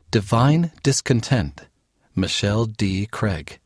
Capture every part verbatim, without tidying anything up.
Divine Discontent, Michelle D. Craig.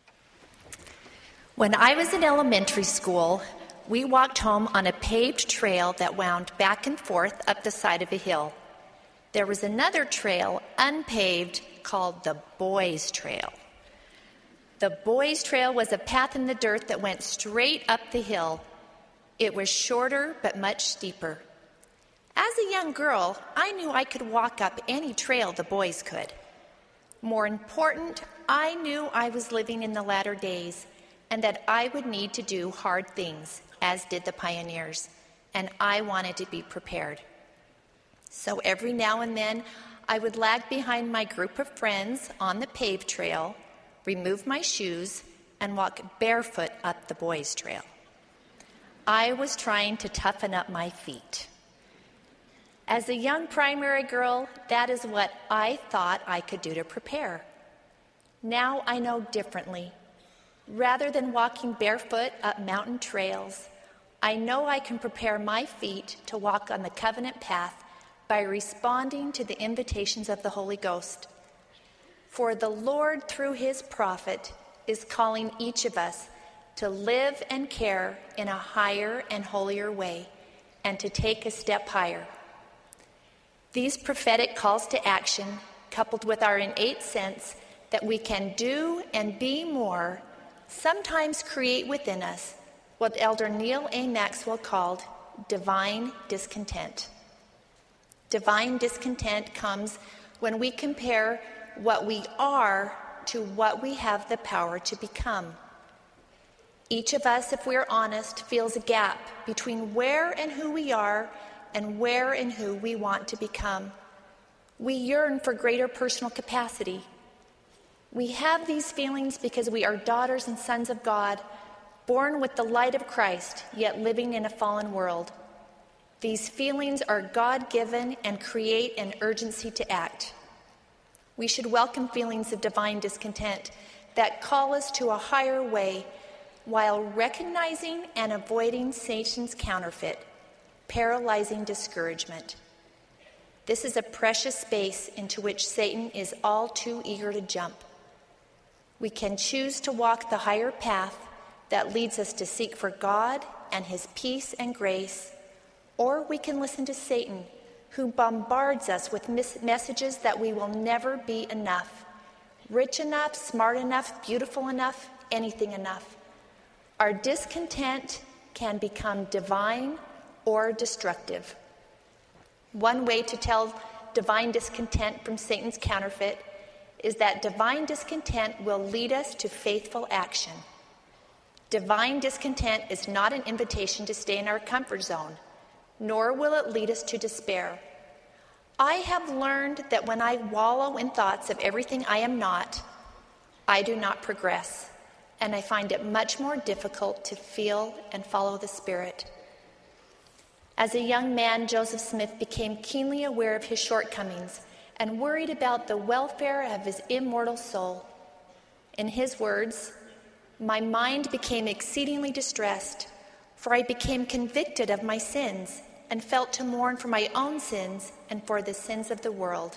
When I was in elementary school, we walked home on a paved trail that wound back and forth up the side of a hill. There was another trail, unpaved, called the Boys' Trail. The Boys' Trail was a path in the dirt that went straight up the hill. It was shorter but much steeper. As a young girl, I knew I could walk up any trail the boys could. More important, I knew I was living in the latter days and that I would need to do hard things, as did the pioneers, and I wanted to be prepared. So every now and then, I would lag behind my group of friends on the paved trail, remove my shoes, and walk barefoot up the boys' trail. I was trying to toughen up my feet. As a young primary girl, that is what I thought I could do to prepare. Now I know differently. Rather than walking barefoot up mountain trails, I know I can prepare my feet to walk on the covenant path by responding to the invitations of the Holy Ghost. For the Lord, through his prophet, is calling each of us to live and care in a higher and holier way and to take a step higher. These prophetic calls to action, coupled with our innate sense that we can do and be more, sometimes create within us what Elder Neil A. Maxwell called divine discontent. Divine discontent comes when we compare what we are to what we have the power to become. Each of us, if we're honest, feels a gap between where and who we are and where and who we want to become. We yearn for greater personal capacity. We have these feelings because we are daughters and sons of God, born with the light of Christ, yet living in a fallen world. These feelings are God-given and create an urgency to act. We should welcome feelings of divine discontent that call us to a higher way while recognizing and avoiding Satan's counterfeit, paralyzing discouragement. This is a precious space into which Satan is all too eager to jump. We can choose to walk the higher path that leads us to seek for God and his peace and grace, or we can listen to Satan, who bombards us with mis- messages that we will never be enough, rich enough, smart enough, beautiful enough, anything enough. Our discontent can become divine or destructive. One way to tell divine discontent from Satan's counterfeit is that divine discontent will lead us to faithful action. Divine discontent is not an invitation to stay in our comfort zone, nor will it lead us to despair. I have learned that when I wallow in thoughts of everything I am not, I do not progress, and I find it much more difficult to feel and follow the Spirit. As a young man, Joseph Smith became keenly aware of his shortcomings and worried about the welfare of his immortal soul. In his words, "My mind became exceedingly distressed, for I became convicted of my sins and felt to mourn for my own sins and for the sins of the world."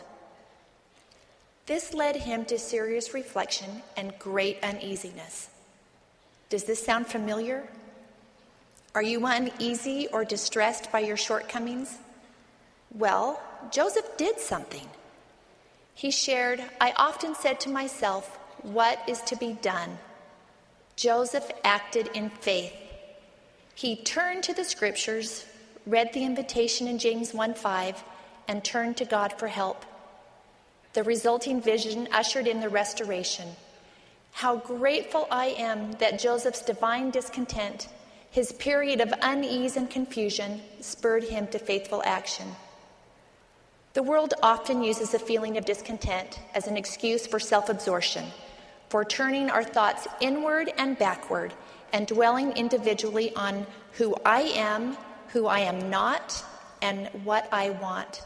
This led him to serious reflection and great uneasiness. Does this sound familiar? Are you uneasy or distressed by your shortcomings? Well, Joseph did something. He shared, "I often said to myself, what is to be done?" Joseph acted in faith. He turned to the scriptures, read the invitation in James one five, and turned to God for help. The resulting vision ushered in the restoration. How grateful I am that Joseph's divine discontent, his period of unease and confusion, spurred him to faithful action. The world often uses a feeling of discontent as an excuse for self-absorption, for turning our thoughts inward and backward and dwelling individually on who I am, who I am not, and what I want.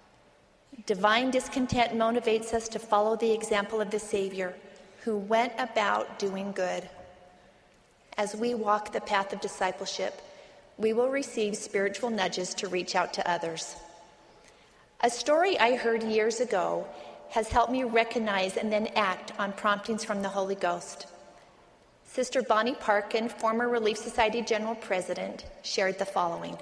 Divine discontent motivates us to follow the example of the Savior, who went about doing good. As we walk the path of discipleship, we will receive spiritual nudges to reach out to others. A story I heard years ago has helped me recognize and then act on promptings from the Holy Ghost. Sister Bonnie Parkin, former Relief Society General President, shared the following.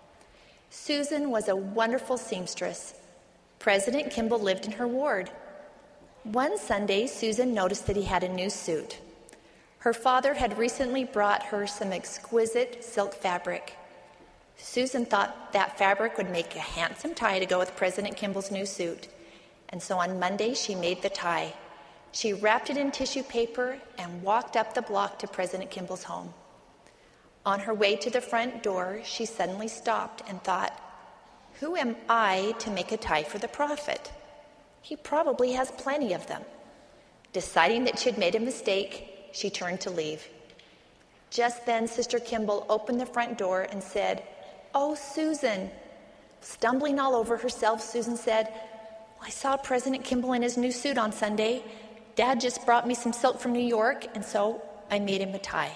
Susan was a wonderful seamstress. President Kimball lived in her ward. One Sunday, Susan noticed that he had a new suit. Her father had recently brought her some exquisite silk fabric. Susan thought that fabric would make a handsome tie to go with President Kimball's new suit. And so on Monday, she made the tie. She wrapped it in tissue paper and walked up the block to President Kimball's home. On her way to the front door, she suddenly stopped and thought, who am I to make a tie for the prophet? He probably has plenty of them. Deciding that she had made a mistake, she turned to leave. Just then, Sister Kimball opened the front door and said, "Oh, Susan." Stumbling all over herself, Susan said, "I saw President Kimball in his new suit on Sunday. Dad just brought me some silk from New York, and so I made him a tie."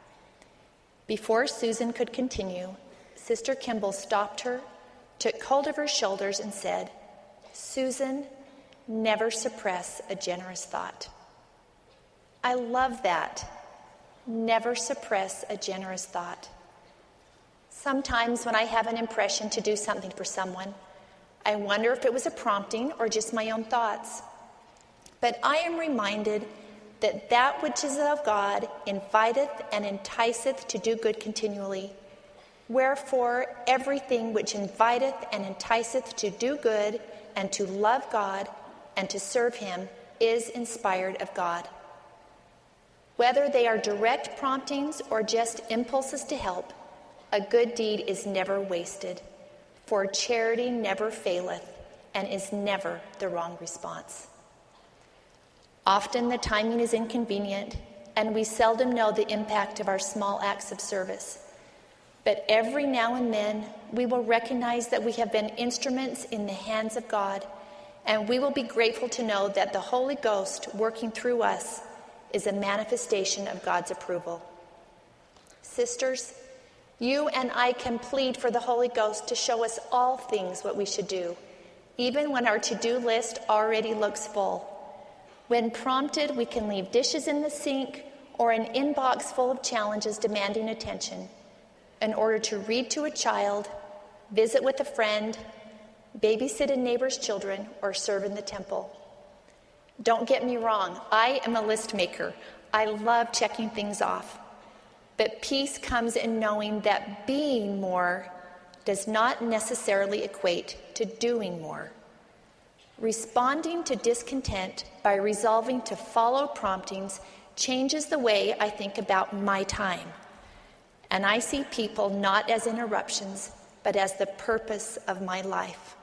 Before Susan could continue, Sister Kimball stopped her, took hold of her shoulders, and said, "Susan, never suppress a generous thought." I love that. Never suppress a generous thought. Sometimes when I have an impression to do something for someone, I wonder if it was a prompting or just my own thoughts. But I am reminded that that which is of God inviteth and enticeth to do good continually. Wherefore, everything which inviteth and enticeth to do good and to love God and to serve him is inspired of God. Whether they are direct promptings or just impulses to help, a good deed is never wasted, for charity never faileth and is never the wrong response. Often the timing is inconvenient, and we seldom know the impact of our small acts of service. But every now and then, we will recognize that we have been instruments in the hands of God, and we will be grateful to know that the Holy Ghost working through us is a manifestation of God's approval. Sisters, you and I can plead for the Holy Ghost to show us all things what we should do, even when our to-do list already looks full. When prompted, we can leave dishes in the sink or an inbox full of challenges demanding attention in order to read to a child, visit with a friend, babysit a neighbor's children, or serve in the temple. Don't get me wrong, I am a list maker. I love checking things off. But peace comes in knowing that being more does not necessarily equate to doing more. Responding to discontent by resolving to follow promptings changes the way I think about my time. And I see people not as interruptions, but as the purpose of my life.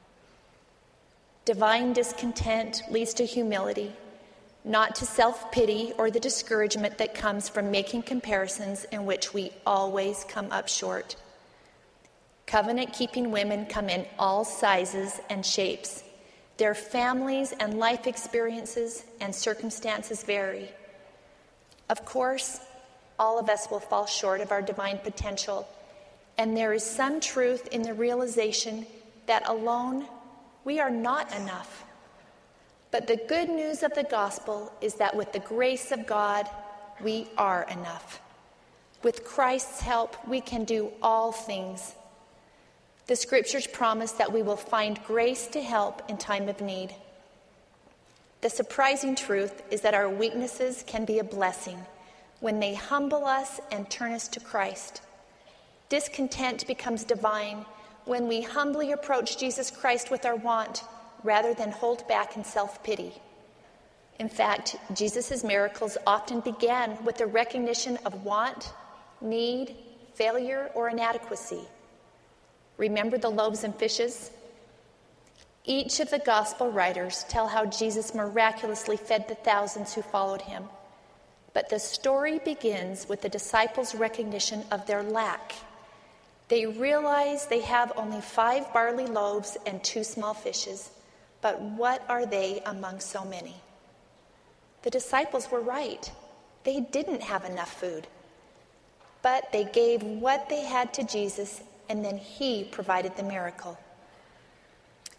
Divine discontent leads to humility, not to self-pity or the discouragement that comes from making comparisons in which we always come up short. Covenant-keeping women come in all sizes and shapes. Their families and life experiences and circumstances vary. Of course, all of us will fall short of our divine potential, and there is some truth in the realization that alone we are not enough. But the good news of the gospel is that with the grace of God, we are enough. With Christ's help, we can do all things. The scriptures promise that we will find grace to help in time of need. The surprising truth is that our weaknesses can be a blessing when they humble us and turn us to Christ. Discontent becomes divine when we humbly approach Jesus Christ with our want rather than hold back in self-pity. In fact, Jesus' miracles often began with the recognition of want, need, failure, or inadequacy. Remember the loaves and fishes? Each of the gospel writers tell how Jesus miraculously fed the thousands who followed him. But the story begins with the disciples' recognition of their lack. They realize they have only five barley loaves and two small fishes, but what are they among so many? The disciples were right. They didn't have enough food. But they gave what they had to Jesus, and then he provided the miracle.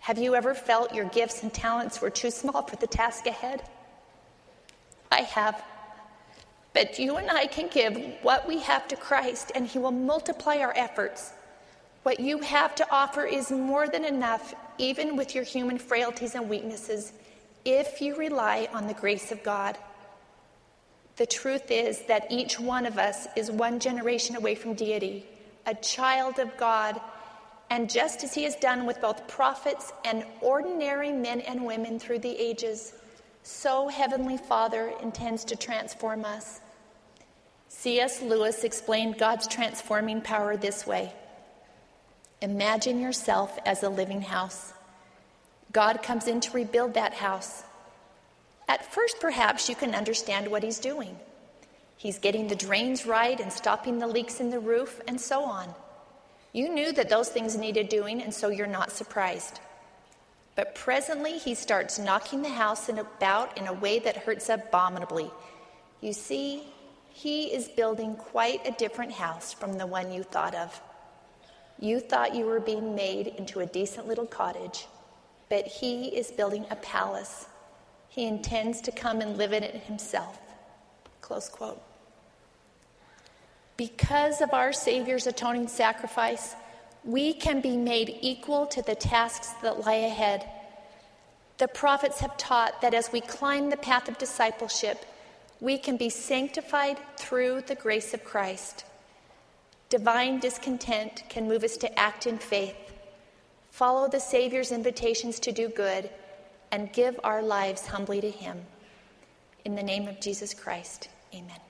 Have you ever felt your gifts and talents were too small for the task ahead? I have. But you and I can give what we have to Christ, and he will multiply our efforts. What you have to offer is more than enough, even with your human frailties and weaknesses, if you rely on the grace of God. The truth is that each one of us is one generation away from deity, a child of God, and just as he has done with both prophets and ordinary men and women through the ages, so Heavenly Father intends to transform us. C S Lewis explained God's transforming power this way. Imagine yourself as a living house. God comes in to rebuild that house. At first, perhaps you can understand what he's doing. He's getting the drains right and stopping the leaks in the roof and so on. You knew that those things needed doing, and so you're not surprised. But presently, he starts knocking the house in about in a way that hurts abominably. You see, he is building quite a different house from the one you thought of. You thought you were being made into a decent little cottage, but he is building a palace. He intends to come and live in it himself. Close quote. Because of our Savior's atoning sacrifice, we can be made equal to the tasks that lie ahead. The prophets have taught that as we climb the path of discipleship, we can be sanctified through the grace of Christ. Divine discontent can move us to act in faith, follow the Savior's invitations to do good, and give our lives humbly to him. In the name of Jesus Christ, amen.